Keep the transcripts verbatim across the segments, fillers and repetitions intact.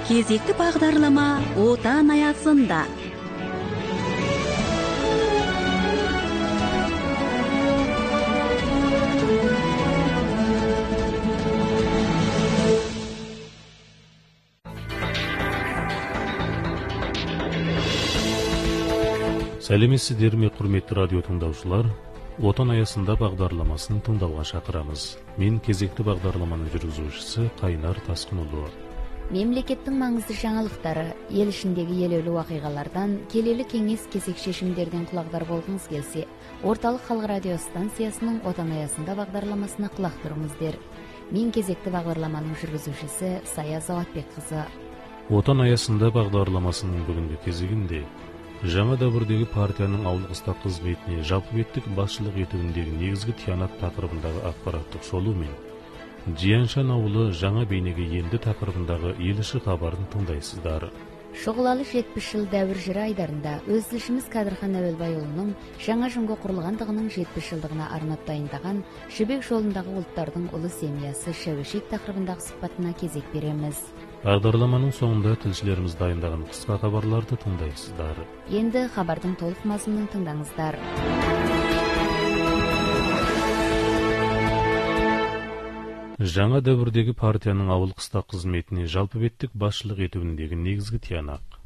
Кезекті бағдарлама отан аясында. Сәлеметсіздер ме, құрметті радио тыңдаушылар? Отан аясында бағдарламасын тыңдауға шақырамыз. Мен кезекті бағдарламаның жүргізушісі Қайнар Тасқынұлы. Мемлекеттің маңызды жаңалықтары, ел ішіндегі елеулі уақиғалардан, келелі кеңес кесек шешімдерден құлағдар болғыңыз келсе, орталық халық радио станциясының отан аясында бағдарламасына құлақ тұрыңыздар. Мен кезекті бағдарламаның жүргізушісі Сая Заватбекқызы. Отан аясында бағдарламасының бүгінгі кезегінде жаңа дәуірдегі партияның ауыл-қыстақ қызметіне жалпы беттік басшылық етуіндегі негізгі тиянат тақырыбындағы ақпараттық шолу мен Жияншан ауылы жаңа бейнеге енді тақырыбындағы ел іші хабарын тыңдайсыздар. Шұғылалы жетпіс жыл дәуір жыры айдарында өз тілшіміз Қадырхан Әуелбайұлының жаңа жыңғы құрылғандығының жетпіс жылдығына арнап дайындаған жібек жолындағы ұлттардың ұлы семьясы шәуешек тақырыбындағы сұхбатына кезек береміз. Бағдарламаның соңында тілшілеріміз дайындаған қысқа хабарларды тыңдайсыздар. Енді хабардың толық мазмұнын тыңдаңыздар. Жаңа дәуірдегі партияның ауыл-қыстақ қызметіне жалпы беттік басшылық етуіндегі негізгі тиянақ.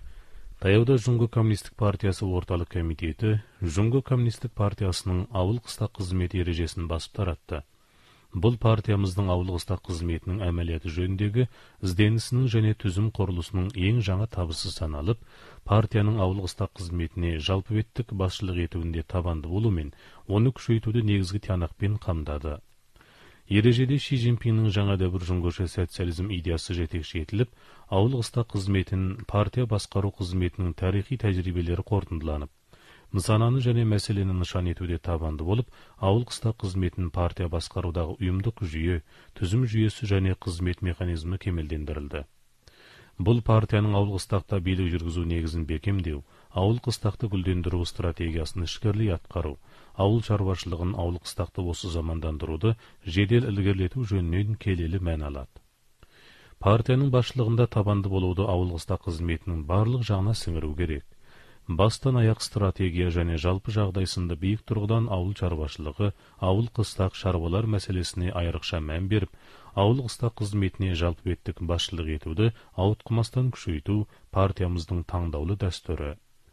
Таяуда Жұңғы коммунистік партиясы орталық комитеті Жұңғы коммунистік партиясының ауыл-қыстақ қызмет ережесін басып таратты. Бұл партиямыздың ауыл-қыстақ қызметінің әмәлияты жөніндегі ізденісінің және түзім құрылысының ең жаңа табысы саналып, партияның ауыл-қыстақ қызметіне жалпы беттік басшылық етуінде табанды болу мен оны күшейтуді негізгі тиянақпен қамдады. Ережеде Ши Цзиньпиннің жаңа дәуір жұңғышы социализм идеясы жетекші етіліп, ауыл-қыстақ қызметін партия басқару қызметінің тарихи тәжірибелері қорытындыланып, нысананы және мәселені нышан етуде табанды болып, ауыл-қыстақ қызметін партия басқарудағы ұйымдық жүйе, түзім жүйесі және қызмет механизмі кемелдендірілді. Бұл партияның ауыл-қыстақта билік жүргізу негізін бекемдеу, ауыл-қыстақты гүлдендіру стратегиясын ішкерлей атқару, ауыл шаруашылығын ауыл-қыстақты осы замандандыруды жедел ілгерілету жөнінен келелі мән алады. Партияның басшылығында табанды болуды ауыл-қыстақ қызметінің барлық жағына сіңіру керек. Бастан аяқ стратегия және жалпы жағдай сынды биік тұрғыдан ауыл шаруашылығы, ауыл-қыстақ шаруалар мәселесіне айрықша мән беріп, ауыл-қыстақ қызметіне жалпы беттік басшылық етуді ауытқымастан күшейту партиямыздың таңдаулы дәстүрі.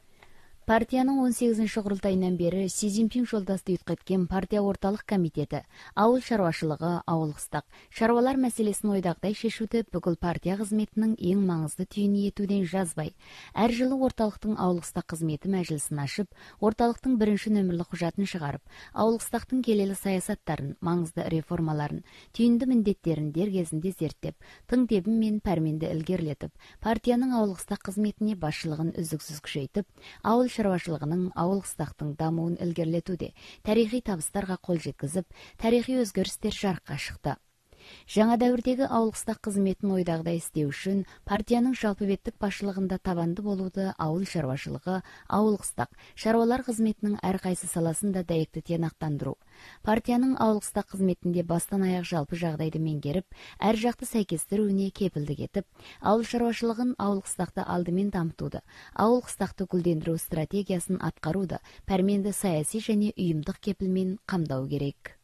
Партияның он сегізінші құрылтайынан бері Си Цзиньпин жолдасты ұйытқыткен партия орталық комитеті ауыл шаруашылығы, ауыл-қыстақ шаруалар мәселесін ойдағыдай шешуді бүкіл партия қызметінің ең маңызды түйіні етуден жазбай, әр жылы орталықтың ауыл-қыстақ қызметі мәжілісін ашып, орталықтың бірінші нөмірлі құжатын шығарып, ауыл-қыстақтың келелі саясаттарын, маңызды реформаларын, түйінді міндеттерін дер кезінде зерттеп, тың тебін мен пәрменді ілгерілетіп, партияның ауыл-қыстақ қызметіне басшылығын үздіксіз күшейтіп, ауыл шаруашылығының ауыл-қыстақтың дамуын ілгерілетуде тарихи табыстарға қол жеткізіп, тарихи өзгерістер жарыққа шықты. Жаңа дәуірдегі ауыл-қыстақ қызметін ойдағыдай істеу үшін партияның жалпы беттік басшылығында табанды болуды ауыл шаруашылығы, ауыл-қыстақ шаруалар қызметінің әрқайсы саласында дәйекті тиянақтандыру. Партияның ауыл-қыстақ қызметінде бастан аяқ жалпы жағдайды меңгеріп, әр жақты сәйкестіруіне кепілдік етіп, ауыл шаруашылығын ауыл-қыстақты алдымен дамытуды, ауыл-қыстақты гүлдендіру стратегиясын атқаруды пәрменді саяси және ұйымдық кепілмен қамдау керек.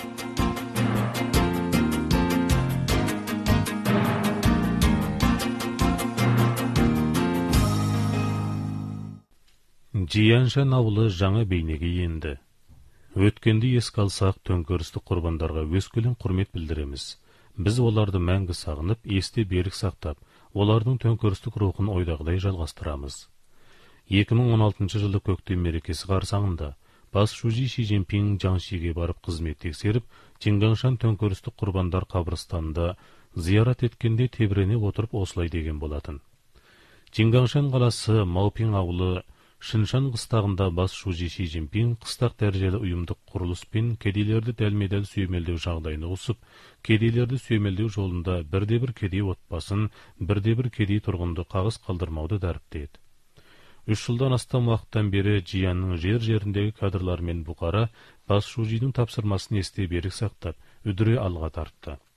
Жияншан ауылы жаңа бейнеге енді. Өткенді еске алсақ, төңкерістік құрбандарға өскелең құрмет білдіреміз. Біз оларды мәңгі сағынып, есте берік сақтап, олардың төңкерістік рухын ойдағыдай жалғастырамыз. екі мың он алтыншы жылы көктем мерекесі қарсаңында бас шужи Ши Цзиньпин Жаңшиге барып қызмет тексеріп, Чингаңшан төңкерістік құрбандар қабырстанында зиярат еткенде тебірене отырып осылай деген болатын. Чингаңшан қаласы Маупин ауылы Шиншан қыстағында бас шужи Ши Цзиньпин қыстақ дәрежелі ұйымдық құрылыс пен кедейлерді дәлме-дәл сүйемелдеу жағдайына қосып, кедейлерді сүйемелдеу жолында бірде-бір кедей отбасын, бірде-бір кедей тұрғынды қағыс қалдырмауды дәріптеді. Үш жылдан астам уақыттан бері Жиянның жер-жеріндегі кадрлар мен бұқара бас шужидің тапсырмасын есте берік сақтап, үдіре алға тартты.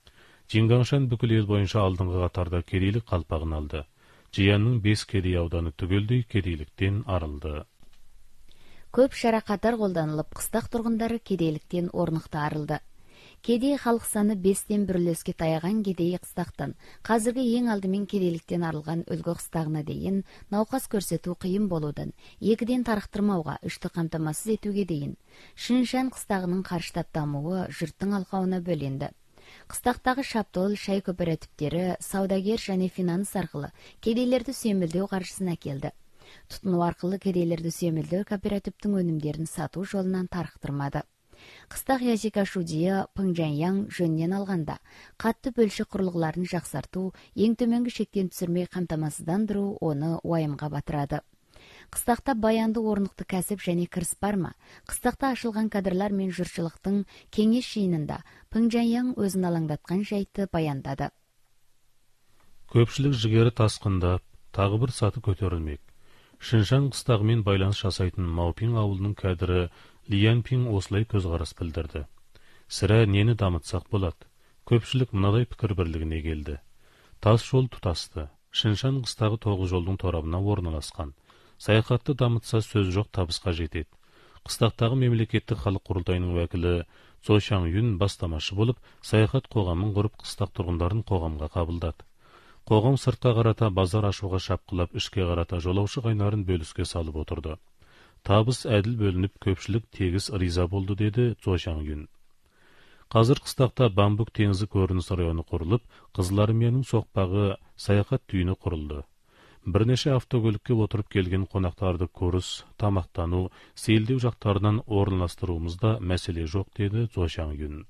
Жиңгаңшан бүкіл ел бойынша алдыңғы қатарда кедейлік қалпағын алды. Жиянның бес кедей ауданы түгелдей кедейліктен арылды. Көп шара қатар қолданылып, қыстақ тұрғындары кедейліктен орнықты арылды. Кедей халық саны бестен бір үлеске таяған кедей қыстақтан, қазіргі ең алдымен кедейліктен арылған үлгі қыстағына дейін науқас көрсету қиын болудан, екіден тарықтырмауға, үшті қамтамасыз етуге дейін. Шыншан қыстағының қарыштап дамуы жұрттың алқауына бөленді. Қыстақтағы шаптол, шай кооперативтері, саудагер және финанс арқылы кедейлерді сүйемелдеу қаржысын әкелді. Тұтыну арқылы кедейлерді сүйемелдеу кооперативтің өнімдерін сату жолынан тарықтырмады. Қыстақ язика шудия Пыңжаньяң жөннен алғанда, қатты бөлшек құрылғыларын жақсарту, ең төменгі шектен түсірмей қамтамасыздандыру оны уайымға батырады. Қыстақта баянды орнықты кәсіп және кіріс бар ма? Қыстақта ашылған кадрлар мен жұртшылықтың кеңес жиынында Пыңжаньяң өзін алаңдатқан жайтты баяндады. Көпшілік жігері тасқындап, тағы бір саты көтерілмек. Шыншан қыстағымен байланыс жасайтын Маупин ауылының кәдірі Лиянпин осылай көзқарас білдірді. Сірә нені дамытсақ болады? Көпшілік мынадай пікір бірлігіне келді. Тас жол тұтасты. Шыншан қыстағы тоғыз жолдың торабына орналасқан. Саяхатты дамытса сөз жоқ табысқа жетеді. Қыстақтағы мемлекеттік халық құрылтайының уәкілі Цо Шаң Юн бастамашы болып, саяхат қоғамын құрып, қыстақ тұрғындарын қоғамға қабылдады. Қоғам сыртқа қарата базар ашуға шапқылап, ішке қарата жолаушы қайнарын бөліске салып отырды. Табыс әділ бөлініп, көпшілік тегіс риза болды, деді Цо Шаң Юн. Қазір қыстақта Бамбук теңізі көрініс районы құрылып, Қызыл армияның соқпағы саяхат түйіні құрылды. Бірнеше автокөлікке отырып келген қонақтарды көріс, тамақтану, сейілдеу жақтарынан орналастыруымызда мәселе жоқ, деді Цо Шаң Юн.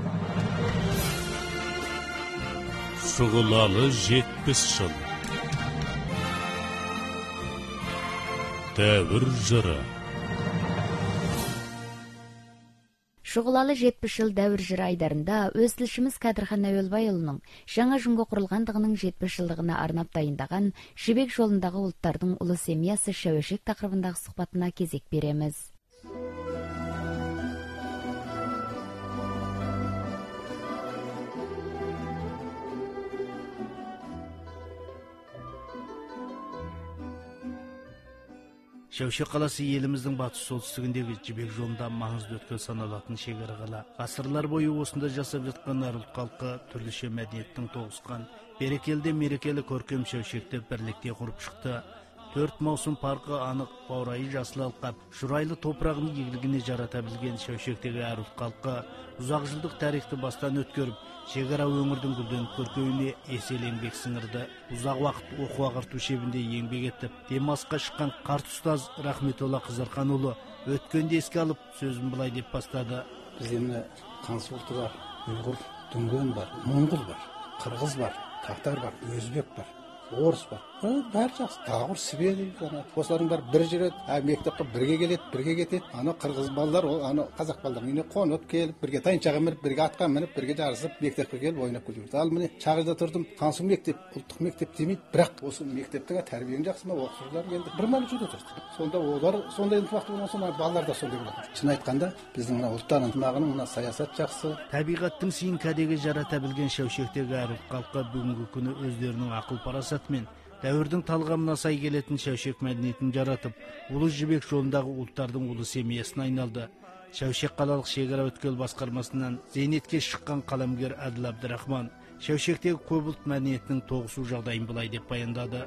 Шұғылалы жетпіс жыл. Дәуір жыры. Шұғылалы жетпіс жыл дәуір жыры айдарында өз тілшіміз Кәдірхан Әуелбайұлының жаңа жұмғы құрылғандығының жетпіс жылдығына арнап дайындаған жібек жолындағы ұлттардың ұлы семьясы шәуешек тақырыбындағы сұхбатына кезек береміз. Шәуешек қаласы еліміздің батыс солтүстігіндегі жібек жолында маңызды өткел саналатын шекара қала. Ғасырлар бойы осында жасап жатқан әр ұлт халқы түрліше мәдениеттің тоғысқан, берекелі мерекелі көркем шәуешекті бірлікте құрып шықты. Төрт маусым парқы анық, баурайы жасыл алқап, шұрайлы топырағын игілігіне жарата білген шәуешектегі әр ұлт халқы ұзақ жылдық тарихты бастан өткеріп, шекара өңірдің гүлденіп көркеуіне есел еңбек сіңірді. Ұзақ уақыт оқу ағарту шебінде еңбек етіп, демалысқа шыққан қарт ұстаз Рахметолла Қызарханұлы өткенді еске алып, сөзін былай деп бастады. Бізде қаңсы ұлты бар, ұйғыр, дүнген бар, моңғол бар, қырғыз бар, татар бар, өзбек бар, орыс бар. Бәрі жақсы. Тағыр, сібер, осылардың бар бір жүреді, мектепке бірге келеді, бірге кетеді. Ана қырғыз балалар, ана қазақ балалар үйіне қонып келіп, бірге тайыншаға мініп, бірге атқа мініп, бірге жарысып, мектепке келіп ойнап келеді. Ал міне Шағырда тұрдым, Қансу мектеп, ұлттық мектеп демейді, бірақ осы мектептің тәрбиең жақсы ма, оқушылар енді бір мал жүре тұрды. Сонда олар сондай ынтымақты болған соң балалар да сондай болады. Шын айтқанда, біздің мына ұлттар ынтымағының мына саясат жақсы. Табиғаттың сыйын кәдеге жарата білген шәуешектегі әр халқы бүгінгі күні өздерінің ақыл парасатымен дәуірдің талғамына сай келетін шәуешек мәдениетін жаратып, ұлы жібек жолындағы ұлттардың ұлы семьясына айналды. Шәуешек қалалық шекара өткел басқармасынан зейнетке шыққан қаламгер Әділ Абдырахман шәуешектегі көп ұлт мәдениетінің тоғысу жағдайын былай деп баяндады.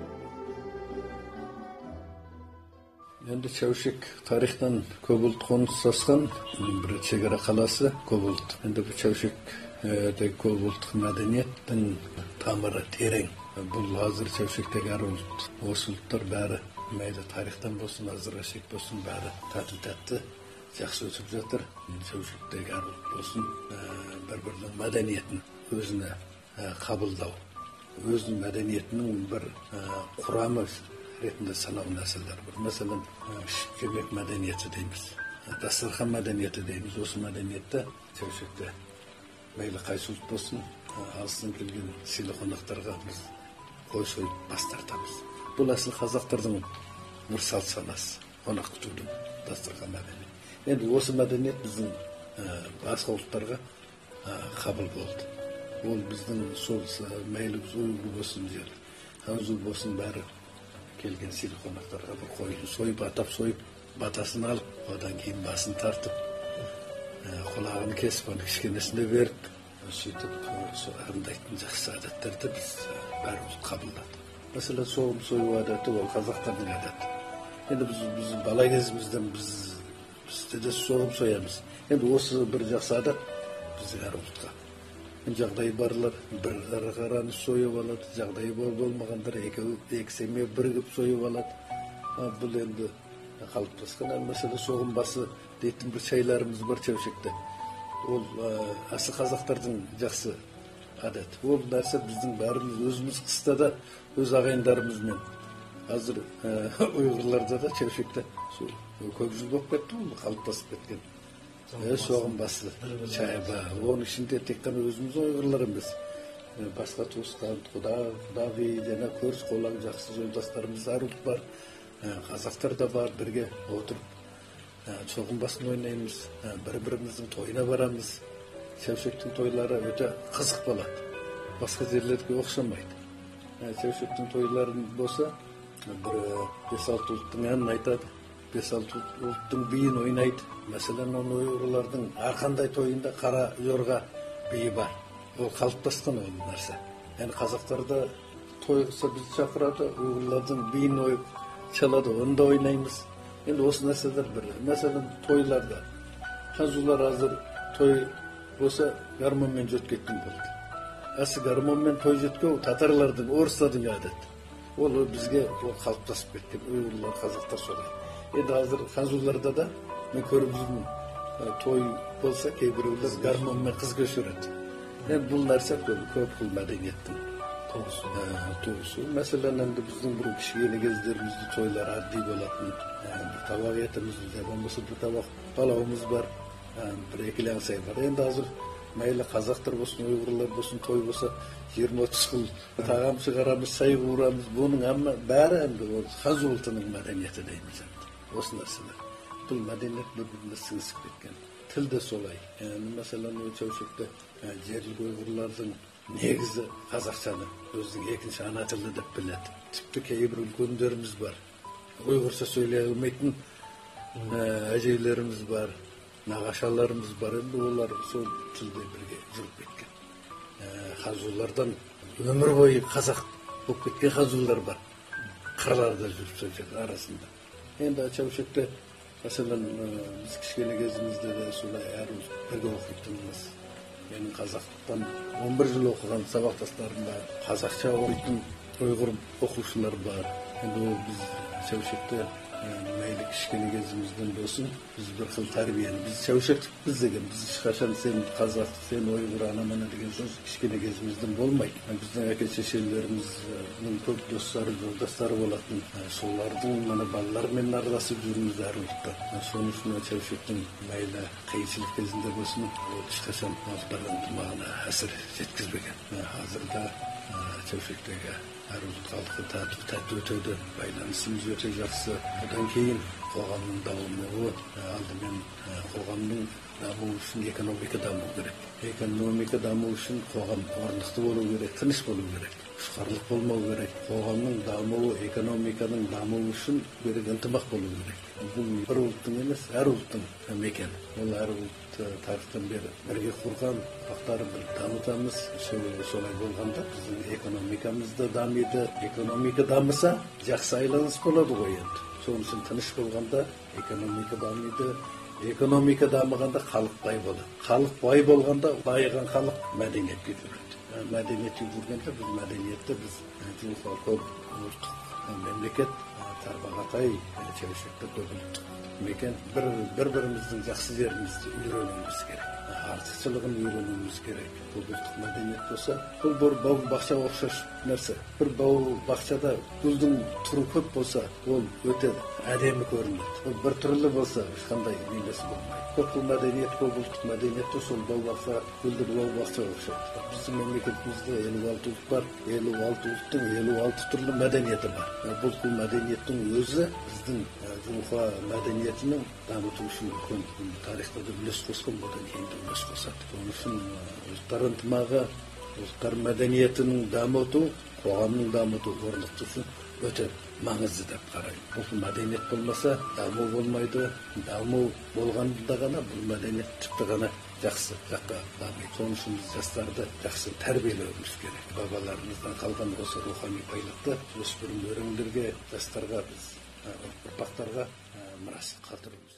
Енді шәуешек тарихтан көп ұлт қоныстасқан бір шекара қаласы көп ұлт. Енді бұл шәуешек көп ұлттық мәдениеттің тамыры терең. Бұл азыр шәуешектегі әр ұлт, осы ұлттар бәрі мәйлі тарихтан болсын, азыр шәуешек болсын, бәрі тәтті-тәтті жақсы өсіп жатыр. Шәуешектегі әр ұлт болсын, бір-бірінің мәдениетін өзіне қабылдау, өзінің мәдениетінің бір құрамы ретінде санау нәрселер бар. Мәселен, шебек мәдениеті дейміз, дастархан мәдениеті дейміз. Осы мәдениетті шәуешекте мәйлі қайсы ұлт болсын, алыстан келген сыйлы қонақтарға біз қой сойып бас тартамыз. Бұл әсіл қазақтардың бір салт санасы, қонақ күтудің дастархан мәдениеті. Енді осы мәдениет біздің басқа ұлттарға қабыл болды. ол біздің сол мейлі біз ұйғыр болсын жер ханзул болсын бәрі келген сыйлы қонақтарға бір қойын сойып атап сойып батасын алып одан кейін басын тартып құлағын кесіп оны кішкенесіне беріп сөйтіп арындайтын жақсы әдеттерді біз бәрі ұлт қабылдадық. Мәселен соғым сою әдеті ол қазақтардың әдеті. Енді біз біз бала кезімізден біз бізде де соғым соямыз. Енді осы бір жақсы әдет біздің әр ұлтқа. Жағдайы барлар бір ірі қараны сойып алады, жағдайы болмағандар екі семья бірігіп сойып алады. Бұл енді қалыптасқан мәселе соғым басы дейтін бір шайларымыз бар Чәушекте. Ол асыл қазақтардың жақсы әдет. Ол нәрсе біздің бәріміз өзіміз қыста да өз ағайындарымызмен. Қазір ұйғырларда да Чәушекте көп жыл болып кетті, ол қалыптасып кеткен. Соғым басы шайба. Оның ішінде тек қана өзіміз ұйғырлар емес. Басқа туысқан, құдағи, жана көріс қолаң жақсы жолдастарымыз әр ұлт бар. Қазақтар да бар, бірге отырып соғым басын ойнаймыз, бір-біріміздің тойына барамыз. Чәушектің тойлары өте қызық болады. Басқа жерлерге оқшамайды. Чәушектің тойларын болса, бір бес-алты ұлттың әнін айтады, бес-алты ұлттың биін ойнайды. Мәселен, оны ұйғырлардың арқандай тойында қара жорға биі бар. Ол қалыптасқан ол нәрсе. Яғни қазақтарда той қылса бізді шақырады, ұйғырлардың биін ойып çalады, onu da oynayımız. Енді осы нәрселер бір. Мәселен, тойларда. Ханзулар азыр той болса, гармонмен жөткеттің болды. Әсі гармонмен той жөткеу татарлардың, орыстардың әдет. Ол бізге ол қалыптасып кеткен. Ұйғырлар, қазақтар солай. Енді азыр ханзуларда да мен көріп жүрмін. Той болса, кейбіреулер гармонмен қыз көшіреді. Енді бұл нәрсе көп қыл мәдениеттің туысы. Мәселен, енді біздің бір кішкене кездерімізді тойлар адди болатын. Bir tabak etimiz var, olmasa bir tabak palavımız var, bir ekilен сай бар. Енді азыр мейлі қазақтар болсын, ұйғырлар болсын, той болса, жиырма отыз жыл тағам шығарамыз, сай қуырамыз. Бұның әмі бәрі әмді ханзу ұлтының мәдениеті дейміз. Осы нәрселер. Бұл мәдениет бір-біріне сіңісіп кеткен. Тіл де солай. Мәселен, Чәушекте жерлік ұйғырлардың негізі қазақшаны өзінің екінші ана тілі деп біледі. Тіпті кейбір үлкендеріміз бар. Ұйғырша сөйлей алмайтын әжейлеріміз бар, нағашаларымыз бар. Енді олар сол тілде бірге жүріп кеткен. Ханзулардан өмір бойы қазақ болып кеткен ханзулар бар. Қырларда жүріп сөйлеп арасында. Енді Чәушекте, мәселен, біз кішкене кезімізде де солай әр бірге оқитынымыз. Менің қазақтан он бір жыл оқыған сабақтастарым бар. Қазақша оқитын ұйғыр оқушылар бар. Енді ол біз Чәушекте мейлі кішкене кезімізден болсын, біз бір қыл тәрбиені, біз Чәушектікпіз деген, біз ешқашан сен қазақ, сен ұйғыр, ана-мана деген сөз кішкене кезімізден болмайды. Біздің әке-шешелеріміздің көп достары, жолдастары болатын, солардың мына балалармен араласып жүрміз әр ұлтта. Соның үшін Чәушектің мейлі қиыншылық кезінде болсын, ол ешқашан ұлттардың ынтымағына әсер жеткізбеген. Қазірде Чәушектегі әр ұлт халқы тәтті өтеді, байланысымыз өте жақсы. Одан кейін қоғамның дамуы, алдымен қоғамның дамуы үшін экономика даму керек. Экономика даму үшін қоғам орнықты болу керек, тыныш болу керек, ұшқарлық болмау керек. Қоғамның дамуы, экономиканың дамуы үшін керек ынтымақ болу керек. Бұл бір ұлттың емес, әр ұлттың мекен. Ол әр ұлт тарихтан бері бірге құрған, ұрпақтарын бір дамытамыз. Солай болғанда біздің экономикамыз да дамиды. Экономика дамыса, жақсы айланыс болады ғой енді. Соның үшін тыныш болғанда экономика дамиды. Экономика дамығанда халық бай болады. Халық бай болғанда байыған халық мәдениетке жүреді. Мәдениетке жүргенде біз мәдениетті біз жылға көп ұлттық мемлекет тарбағатай Чәушекте көп ұлттық мекен. Бір-біріміздің жақсы жерімізді үйренуіміз керек. Артықшылығын үйренуіміз керек. Бұл ұлттық мәдениет болса, бұл бір бау бақша ұқсас нәрсе. Бір бау бақшада гүлдің түрі көп болса, ол өте әдемі көрінеді. Ол бір түрлі болса, ешқандай несі болмайды. Көп мәдениет, көп ұлттық мәдениетті сол бау бақша, гүлді бау бақша ұқсайды. Біздің мемлекетімізде елу алты ұлт бар. елу алты ұлттың елу алты түрлі мәдениеті бар. Бұл мәдениеттің өзі біздің Жұлқа мәдениетінің дамыту үшін үлкен тарихта да үлес қосқан, одан кейін де үлес қосады. Оның үшін ұлттар ынтымағы, ұлттар мәдениетінің дамыту, қоғамның дамыту орнықты үшін өте маңызды деп қараймын. Бұл мәдениет болмаса, даму болмайды. Даму болғанда ғана бұл мәдениет тіпті ғана жақсы жаққа дамиды. Соның үшін біз жастарды жақсы тәрбиелеуіміз керек. Бабаларымыздан қалған осы рухани байлықты өспірім өреңдерге, жастарға біз ұрпақтарға мирас қалдыруымыз керек.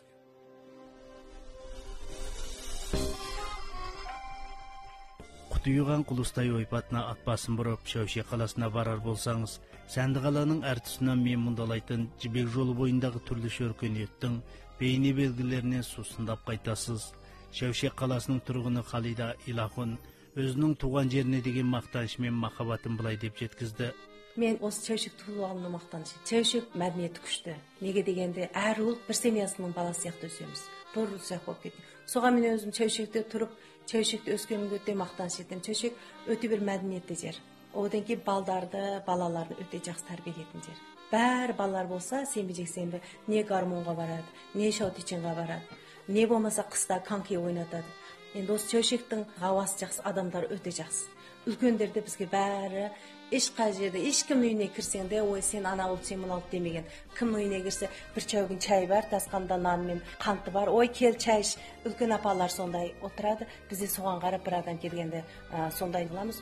Құтыйған Құлыстай ойпатына ат басын бұрып, Шәушек қаласына барар болсаңыз, Сәнді қаланың әр тұсынан мен мұндалайтын жібек жолы бойындағы түрлі өркениеттің бейне белгілерінен сусындап қайтасыз. Шәушек қаласының тұрғыны Халида Илахун өзінің туған жеріне деген мақтанышы мен махаббатын былай деп жеткізді. Мен осы Шәушек туылғанымның мақтанышы. Шәушек мәдениеті күшті. Неге дегенде әр ұлт бір семьясының баласы сияқты өсеміз. Бір ұлт сияқты болып кетті. Соған мен өзім Шәушекте тұрып, Шәушекте өскенімге өте мақтаныш етемін. Шәушек өте бір мәдениетті жер. Одан кейін балдарды, балаларды өте жақсы тәрбиелейтін жер. Бәрі балалар болса, сенбі жексенбі не гармонға барады, не шаутичинға барады, не болмаса қыста коньки ойнатады. Енді осы Шәушектің ауасы жақсы, адамдар өте жақсы. Үлкендерде бізге бәрі ешқай жерде, ешкім үйіне кірсең де, ой сен ана ұлт, сен мына ұлт демеген. Кім үйіне кірсе, бір чәугін чай бар, тасқанда нан мен қанты бар. Ой кел чай іш. Үлкен апалар сондай отырады. Бізде соған қарап бір адам келгенде ә, сондай қыламыз.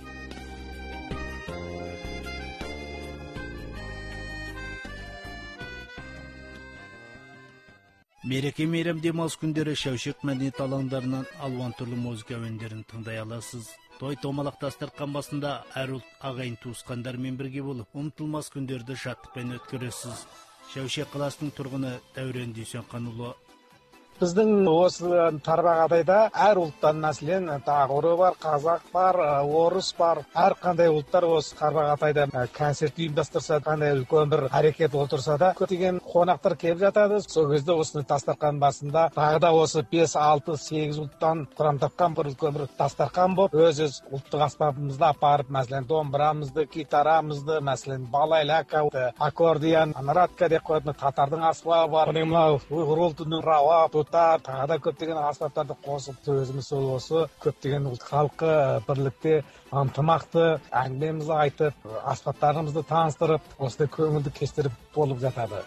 Мереке мейрам демалыс күндері Шәушек мәдениет алаңдарынан алуан түрлі музыка әуендерін тыңдай аласыз. Той томалақ дастархан басында әр ұлт ағайын туысқандармен бірге болып, ұмытылмас күндерді шаттықпен өткөресіз. Шәушек қаласының тұрғыны Дәурен Дүйсенқанұлы. Біздің осы Тарбағатайда әр ұлттан мәселен тағыры бар, қазақ бар, орыс бар. Әр қандай ұлттар осы Тарбағатайда концерт ұйымдастырса, қандай үлкен бір әрекет отырса да, көптеген қонақтар келіп жатады. Сол кезде осыны дастархан басында тағы да осы бес, алты, сегіз ұлттан құрам тапқан бір үлкен бір дастархан болып, өз-өз ұлттық аспабымызды апарып, мәселен домбырамызды, гитарамызды, мәселен балайляка, аккордеон, нарадка деп қоятын татардың аспабы бар. Мынау ұйғыр ұлтының рауа, тағы да көптеген аспаптарды қосып, өзіміз сол осы көптеген ұлт халқы бірлікте ынтымақты әңгімемізді айтып, аспаптарымызды таныстырып, осындай көңілді кештер болып жатады.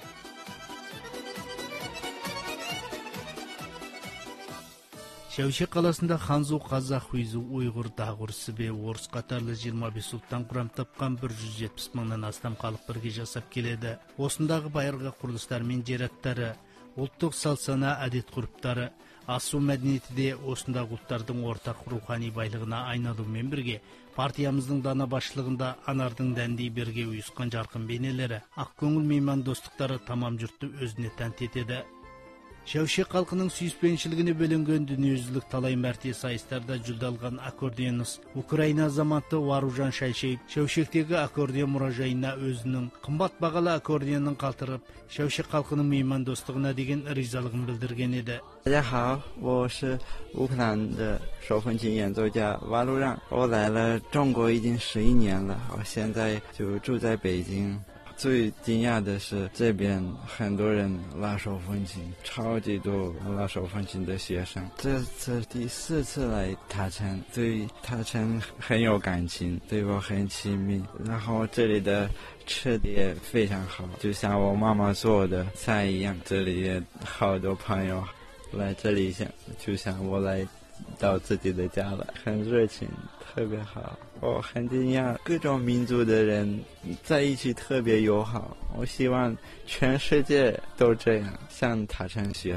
Шәушек қаласында ханзу, қазақ, хуизу, ұйғыр, дағур, сібе, орыс қатарлы жиырма бес ұлттан құрам тапқан бір жүз жетпіс мыңнан астам халық бірге жасап келеді. Осындағы байырғы құрылыстар мен жераттары, ұлттық салт-сана, әдет-ғұрыптары, асу мәдениеті де осындағы ұлттардың ортақ рухани байлығына айналумен бірге, партиямыздың дана басшылығында анардың дәндей берге ұйысқан жарқын бейнелері, ақ көңіл мейман достықтары тамам жұртты өзіне тәнті етеді. Шәушек халқының сүйіспеншілігіне бөленген дүниежүзілік талай мәрте сайыстарда жүлде алған аккордеонист Украина азаматы Варужан Шайшеев Шәушектегі аккордеон мұражайына өзінің қымбат бағалы аккордеонын қалтырып, Шәушек халқының мейман достығына деген ризалығын білдірген еді. 大家好，我是乌克兰的手风琴演奏家瓦鲁让，我来了中国已经十一年了，我现在就住在北京。 最惊讶的是，这边很多人拉手风琴，超级多拉手风琴的学生。这次第四次来塔城，对塔城很有感情，对我很亲密。然后这里的吃的也非常好，就像我妈妈做的菜一样。这里也好多朋友来这里，像就像我来到自己的家了，很热情，特别好。 我很惊讶，各种民族的人在一起特别友好。我希望全世界都这样，向塔城学。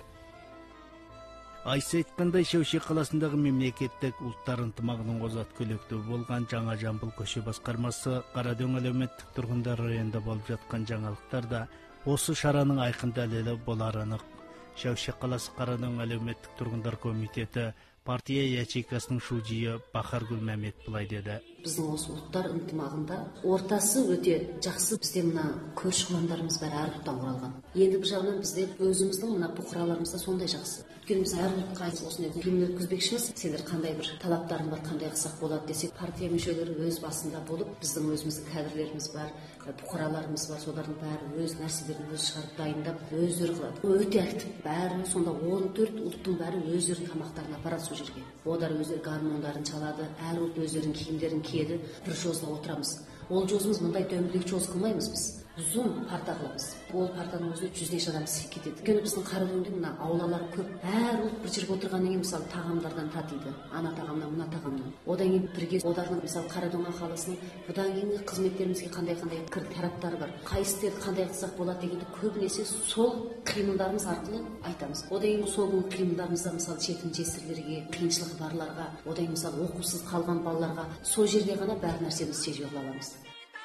Айса айтқандай Шәушек қаласындағы мемлекеттік ұлттар ынтымағының озат көйлекті болған жаңа жамбыл көше басқармасы Қарадөң әлеуметтік тұрғындар районында болып жатқан жаңалықтарда осы шараның айқын дәлелі болары анық. Шәушек қаласы Қарадөң әлеуметтік тұрғындар комитеті партия ячейкасының шудиі Бахаргүл Мәмет былай деді. Біздің осы ұлттар ынтымағында ортасы өте жақсы. Бізде мына көрші құландарымыз бар, әр ұлттан құралған. Енді бір жағынан бізде өзіміздің мына бұқараларымыз да сондай жақсы. Өйткені біз әр ұлтқа осындай фильм өткізбекшіміз. Сендер қандай бір талаптарың бар, қандай қылсақ болады десек, партия мүшелері өз басында болып, біздің өзіміздің кадрлеріміз бар, бұқараларымыз бар, солардың бәрі өз нәрселерін өз шығарып дайындап, өздері қылады. Өте актив. Бәрі сонда он төрт ұлттың бәрі өздерінің тамақтарын апарады. сол жерге. Олар өздері гармондарын çalады, әр ұлт өздерінің киімдерін киеді, бір жозда отырамыз. Ол жозымыз мындай дөңгелек жоз қылмаймыз біз. Ұзын парта қыламыз. Ол партаның өзінде жүздей адам сыйып кетеді. Өйткені біздің Қарадөңде мына аулалар көп. Әр ұлт бір жерге отырғаннан кейін мысалы тағамдардан татиды. Ана тағамнан, мына тағамнан. Одан кейін бірге олардың мысалы Қарадөң қаласының бұдан кейінгі қызметтерімізге қандай-қандай кір тараптары бар. Қайсысы қандай қылсақ болады дегенді көбінесе сол қимылдарымыз арқылы айтамыз. Одан кейін сол күн қимылдарымызда мысалы жетім жесірлерге, қиыншылығы барларға, одан кейін мысалы оқусыз қалған балаларға сол жерде ғана бар нәрсемізді сезе аламыз.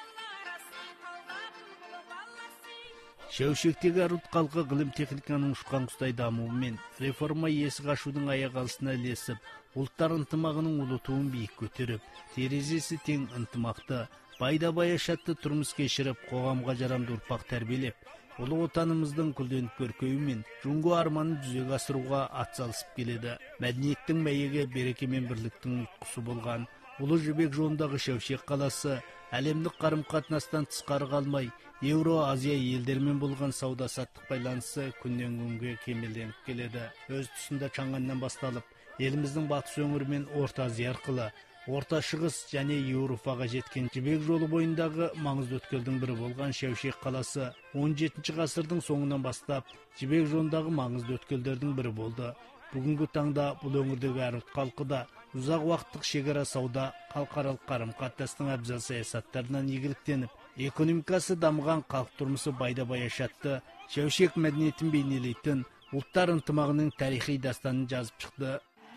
Шәушектегі арут қалқы ғылым техниканың ұшқан құстай дамуымен реформа есік ашудың аяқ алысына ілесіп, ұлттар ынтымағының ұлытуын биік көтеріп, терезесі тең ынтымақты, байда баяшатты тұрмыс кешіріп, қоғамға жарамды ұрпақ тәрбиелеп, ұлы отанымыздың күлденіп көркеуімен жұңғы арманын жүзеге асыруға атсалысып келеді. Мәдениеттің мәйегі, береке мен бірліктің ұйытқысы болған Ұлы Жібек жолындағы Шәушек қаласы әлемдік қарым-қатынастан тысқары қалмай, Еуро-Азия елдермен болған сауда-саттық байланысы күннен күнге кемелденіп келеді. Өз тұсында Чаңаннан басталып, еліміздің батыс өңірі мен Орта Азия арқылы Орта Шығыс және Еуропаға жеткен Жібек жолы бойындағы маңызды өткелдің бірі болған Шәушек қаласы он жетінші ғасырдың соңынан бастап Жібек жолындағы маңызды өткелдердің бірі болды. Бүгінгі таңда бұл өңірдегі әр ұлт халқы да ұзақ уақыттық шекара сауда, халықаралық қарым-қатынастың әбзал саясаттарынан игіліктеніп, экономикасы дамыған, халық тұрмысы байда баяшатты, Шәушек мәдениетін бейнелейтін ұлттар ынтымағының тарихи дастанын жазып шықты.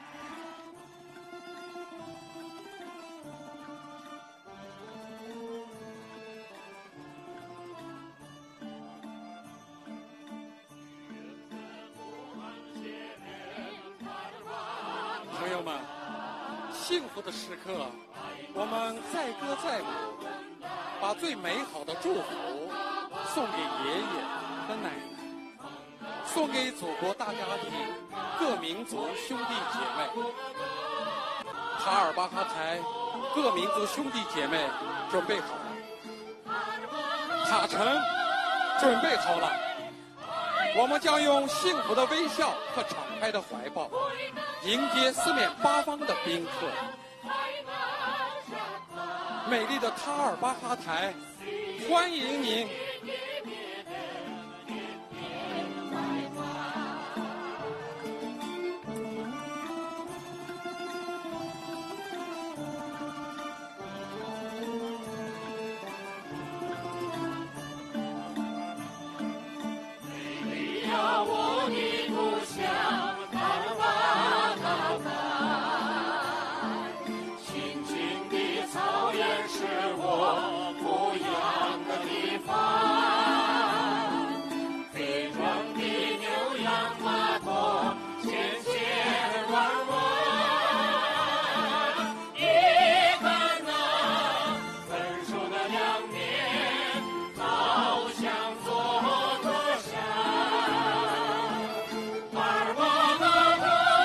美丽的塔尔巴哈台，欢迎您！美丽呀，我的故乡塔尔巴哈台，青青的草原是我牧羊的地方，肥壮的牛羊马驮牵牵弯弯，一看那丰收的粮年，好像座座山。塔尔巴哈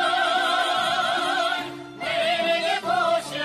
台，美丽的故乡。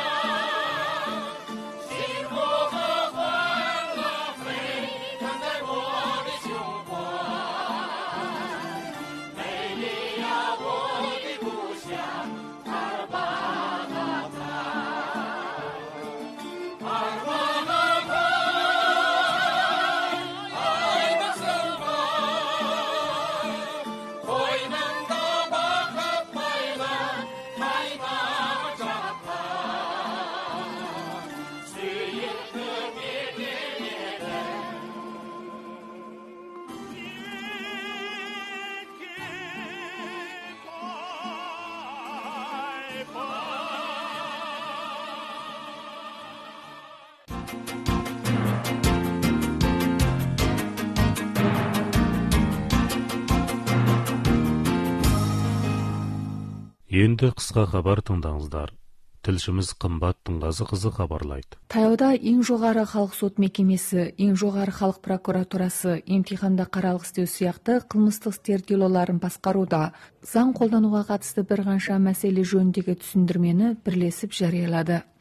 Енді қысқа хабар тыңдаңыздар. Тілшіміз Қымбат Тыңғазықызы хабарлайды. Таяуда ең жоғары халық сот мекемесі, ең жоғары халық прокуратурасы емтиханда қаралық істеу сияқты қылмыстық істер делоларын басқаруда. Заң қолдануға қатысты бір қанша мәселе жөніндегі түсіндірмені бірлесіп жариялады.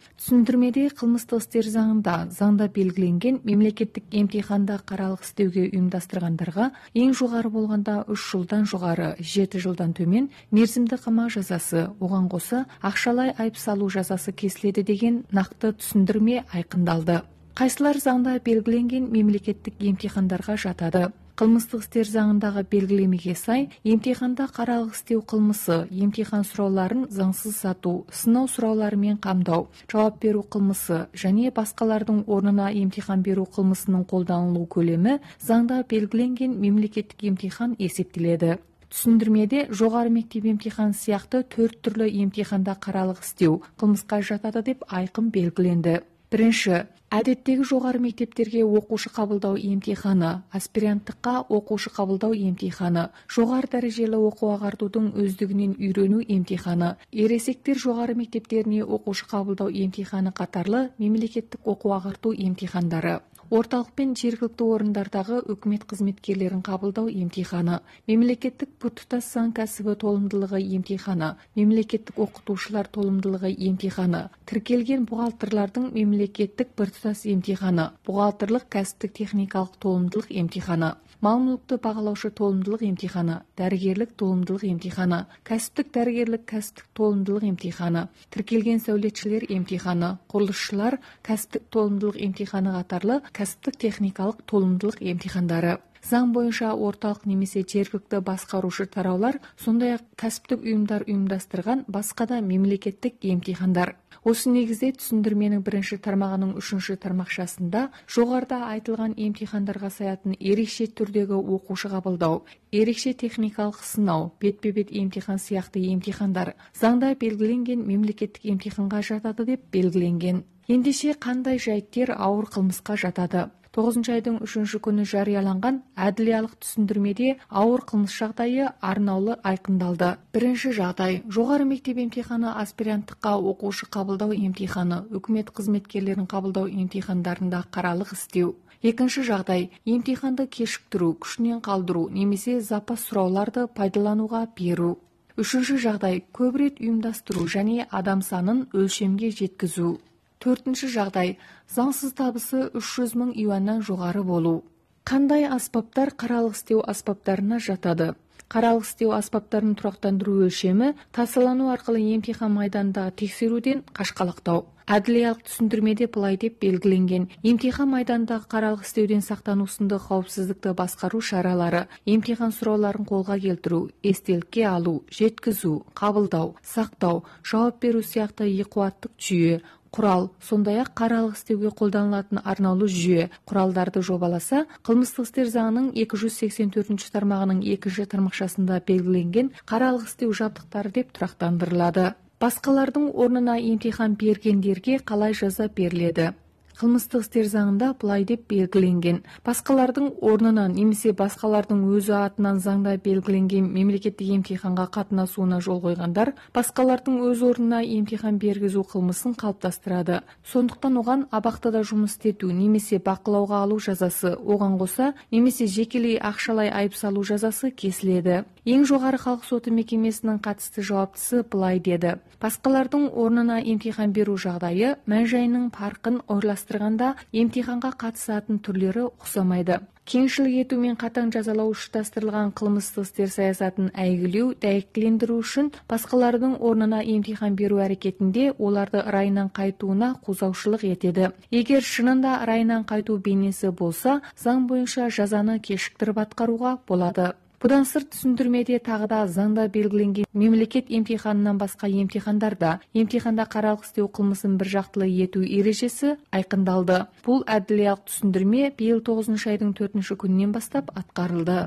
Түсіндірмеде кылмыстык истер заңында заңда белгиленген мемлекеттик эмтиханда каралык издөөгө уюмдастыргандарга эң жогору болгондо үч жылдан жогору жети жылдан төмөн мерзимди камак жазасы, оған қоса акчалай айып салуу жазасы кесиледи деген накты түсүндүрмө айкындалды. Кайсылар заңда белгиленген мемлекеттик эмтихандарга жатады. Кылмыстык истер заңындагы белгилемеге сай, эмтиханда каралык издөө кылмысы, эмтихан суроолорун заңсыз сатуу, сыноо суроолору менен камдоо, жооп берүү кылмысы және башкалардын орнуна эмтихан берүү кылмысынын колдонулуу көлөмү заңда белгиленген мемлекеттик эмтихан эсептеледі. Түсіндірмеде жогору мектеп эмтиханы сыяктуу төрт түрлүү эмтиханда каралык издөө кылмыска жатады деп айкын белгиленди. Биринчи, адеттеги жогору мектептерге окуучу кабылдоо эмтиханы, аспиранттыкка окуучу кабылдоо эмтиханы, жогору дарежелүү окуу агартуудун өздүгүнөн үйрөнүү эмтиханы, эресектер жогору мектептерине окуучу кабылдоо эмтиханы катарлы мемлекеттик окуу агартуу эмтихандары, орталык пен жергиликтүү орундардагы өкмөт кызметкерлерин кабылдоо эмтиханы, мемлекеттик биртутас заң касыбы толумдуулугу эмтиханы, мемлекеттик окутуучулар толумдуулугу эмтиханы, тиркелген бухгалтерлардын мемлекеттик биртутас эмтиханы, бухгалтерлык кәсиптик техникалык толумдуулук эмтиханы, мал мүлктү багалаушы толумдуулук эмтиханы, дарыгерлик толумдуулук эмтиханы, кәсиптик дарыгерлик кәсиптик толумдуулук эмтиханы, тиркелген сәулетчилер эмтиханы, курулушчулар кәсиптик толумдуулук эмтиханы катарлы кәсиптик техникалык толумдуулук эмтихандары. Заң боюнча орталык немесе жергиликтүү башкаруучу тараулар, сондай ак кәсиптик уюмдар уюмдастырган башка да мемлекеттик эмтихандар. Осы негизде түсүндүрменин биринчи тармагынын үчүнчү тармакчасында жогоруда айтылган эмтихандарга саятын эрекче түрдөгү окуучу кабылдоо, эрекче техникалык сыноо, бетпе-бет эмтихан сыяктуу эмтихандар заңда белгиленген мемлекеттик эмтиханга жатады деп белгиленген. Ендеше кандай жайттер ауыр кылмыска жатады? тогузунчу айдын үчүнчү күнү жарыяланган адилиялык түшүндүрмеде ауыр кылмыш жагдайы арнаулы айкындалды. Биринчи жагдай жогору мектеп эмтиханы, аспиранттыкка окуучу кабылдоо эмтиханы, өкмөт кызметкерлерин кабылдоо эмтихандарында каралык издөө. Экинчи жагдай эмтиханды кечиктирүү, күчүнөн калдыруу немесе запас суроолорду пайдаланууга берүү. Үчүнчү жагдай көп ирет уюмдастыруу жана адам санын өлчөмгө жеткизүү. Төртүнчү жагдай заңсыз табысы үч жүз миң юандан жогору болуу. Кандай аспаптар каралык издөө аспаптарына жатады? Каралык издөө аспаптарын турактандыруу өлчөмү тасалануу аркылуу эмтихан майданындагы текшерүүдөн кашкалактоо. Адилиялык түшүндүрмеде былай деп белгиленген: эмтихан майданындагы каралык издөөдөн сактануусунда коопсуздукты башкаруу чаралары, эмтихан суроолорун колго келтирүү, эстеликке алуу, жеткизүү, кабылдоо, сактоо, жооп берүү сыяктуу эки кубаттык жүйө, курал, сондай ак каралык издөөгө колдонулатын арнаулуу жүйө, куралдарды жобаласа, кылмыстык истер заңынын эки жүз сексен төртүнчү тармагынын экинчи тармакчасында белгиленген каралык издөө жабдыктары деп турактандырылады. Башкалардын орнуна эмтихан бергендерге калай жаза бериледи? Кылмыстык истер заңында былай деп белгиленген: башкалардын орнунан немесе башкалардын өзү атынан заңда белгиленген мемлекеттик эмтиханга катнашууна жол койгондар башкалардын өз орнуна эмтихан бергизүү кылмысын калыптастырады. Сондуктан оган абактыда жумуш істетүү немесе бакылоого алуу жазасы, оган коса немесе жекелей акчалай айып салуу жазасы кесиледи. Эң жогору калк соту мекемесинин катысты жауаптысы былай деди: башкалардын орнуна эмтихан берүү жагдайы мән жайынын паркын ойластырганда эмтиханга катышатын түрлөрү уксамайды. Кеңшилик этүү менен катаң жазалоо ушташтырылган кылмыстык истер саясатын әйгилүү, дәйектилендирүү үчүн башкалардын орнуна эмтихан берүү аракетинде оларды райынан кайтууна кузаушылык этеди. Эгер шынында райынан кайтуу бейнеси болса, заң боюнча жазаны кечиктирип аткарууга болот. Будан сырт түшүндүрмеде тагы да заңда белгиленген мемлекет эмтиханынан башка эмтихандарда эмтиханда каралык издөө кылмысын бир жактылуу этүү эрежеси айкындалды. Бул адилиялык түшүндүрмө быйыл тогузунчу айдын төртүнчү күнүнөн баштап аткарылды.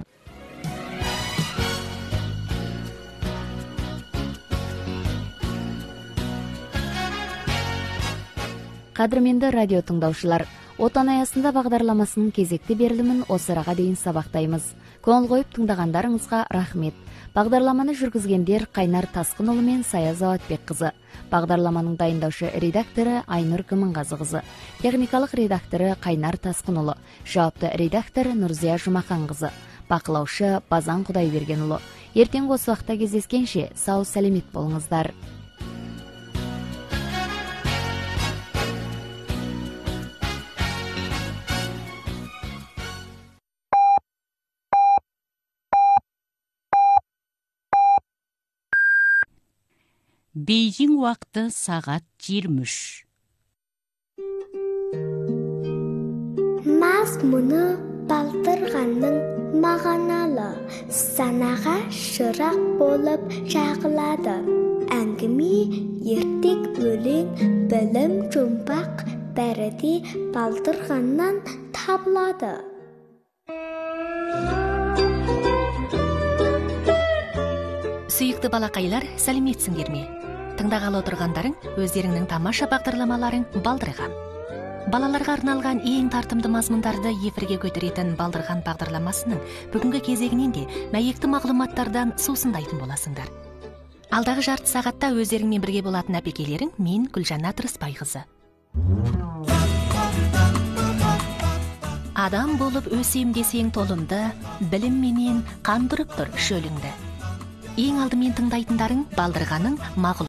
Кадырменді радио тыңдаушылар, Отан аясында бағдарламасының кезекті берілімін осыраға дейін сабақтаймыз. Көңіл қойып тыңдағандарыңызға рахмет. Бағдарламаны жүргізгендер Қайнар Тасқынұлы мен Саяз Ауатбек қызы. Бағдарламаның дайындаушы редакторы Айнұр Кымынғазы қызы. Техникалық редакторы Қайнар Тасқынұлы. Жауапты редактор Нұрзия Жұмақан қызы. Бақылаушы Базан Құдайбергенұлы. Ертең осы уақытта кездескенше сау сәлемет болыңыздар. Бейжің уақыты сағат жиырма үш. Мазмұны Балтырғанның мағыналы, санаға шырақ болып жағылады. Әңгіме, ертек өлең, білім жұмбақ бәріде Балтырғаннан табылады. Сүйікті балақайлар, сәлеметсіңдер ме? Тыңдағалы отырғандарың өздеріңнің тамаша бағдарламаларың Балдырған. Балаларға арналған ең тартымды мазмұндарды эфирге көтеретін Балдырған бағдарламасының бүгінгі кезегінен де мәйекті мағлұматтардан сусындайтын боласыңдар. Алдағы жарты сағатта өздеріңмен бірге болатын әпекелерің мен Гүлжанна Тұрыспайқызы. Адам болып өсем десең толымды, білім менен қандырып тұр шөліңді. Ең алдымен тыңдайтындарың Балдырғанның мағлұматтары.